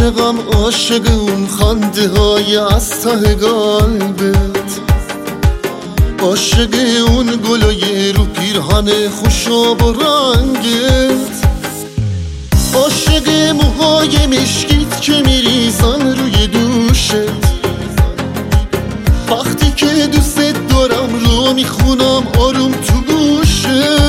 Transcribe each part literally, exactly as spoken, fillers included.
عاشقم عاشق اون خنده های از ته قلبت، عاشق اون گلای رو پیرهن خوشاب و رنگت، عاشق موهای مشکیت که میریزن روی دوشت، وقتی که دوست دارم رو میخونم آروم تو گوشت،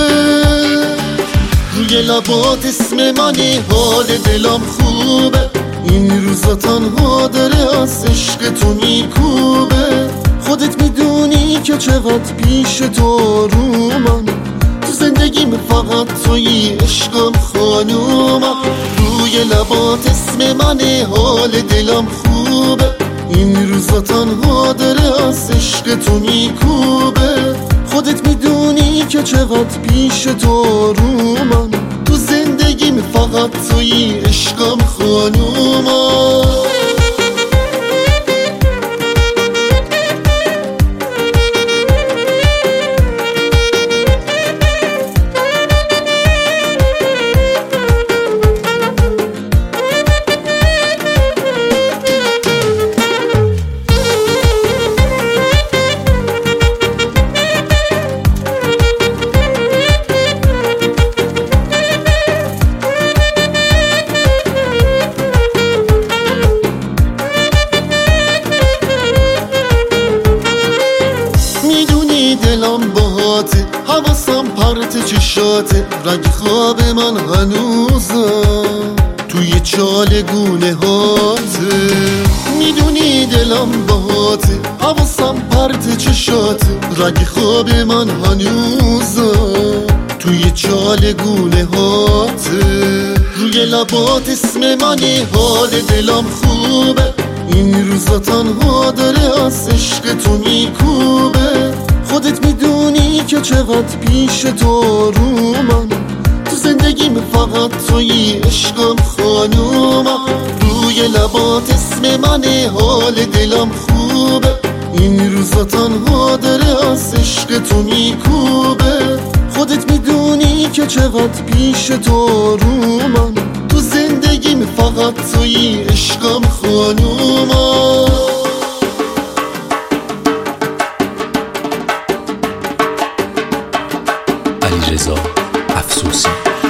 روی لبات اسم منی حال دلم خوبه، این روزا تنها داره از عشق تو میکوبه، خودت میدونی که چقدر پیش تو آرومم، تو زندگیم فقط تویی عشقم خانومم، روی لبات اسم منی حال دلم خوبه، این روزا تنها داره از عشق تو میکوبه، خودت میدونی که چقدر پیش تو آرومم، تو زندگیم فقط تویی عشقم خانومم. دلم باهاته، حواسم پرت چشاته، رنگ خواب من هنوزم توی چال گونه هاته، میدونی دلم باهاته، حواسم پرت چشاته، رنگ خواب من هنوزم توی چال گونه هاته، روی لبات اسم منی حال دلم خوبه، این روزا تنها داره از عشق تو میکوبه، خودت میدونی که چقدر پیش تو آرومم، تو زندگیم فقط تویی عشقم خانومم، روی لبات اسم منی حال دلم خوبه، این روزا تنها داره از عشق تو میکوبه، خودت میدونی که چقدر پیش تو آرومم، تو زندگیم فقط تویی عشقم خانومم. رضا افسوسی.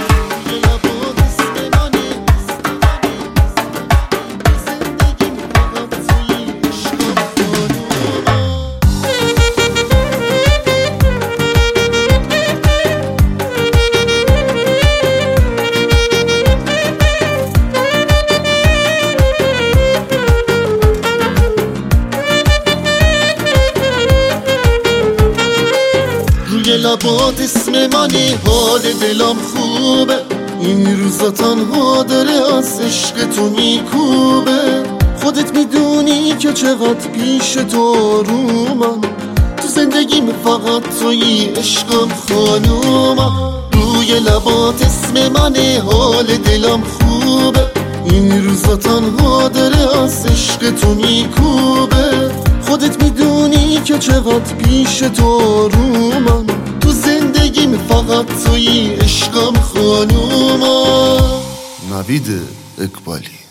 روی لبات اسم منی حال دلم خوبه، این روزا تنها داره از عشق تو میکوبه، خودت میدونی که چقدر پیش تو آرومم، تو زندگیم فقط تویی عشقم خانومم، روی لبات اسم منی حال دلم خوبه، این روزا تنها داره از عشق تو میکوبه، خودت میدونی که چقدر پیش تو آرومم، تو زندگیم فقط تویی عشقم خانومم. نوید اقبالی.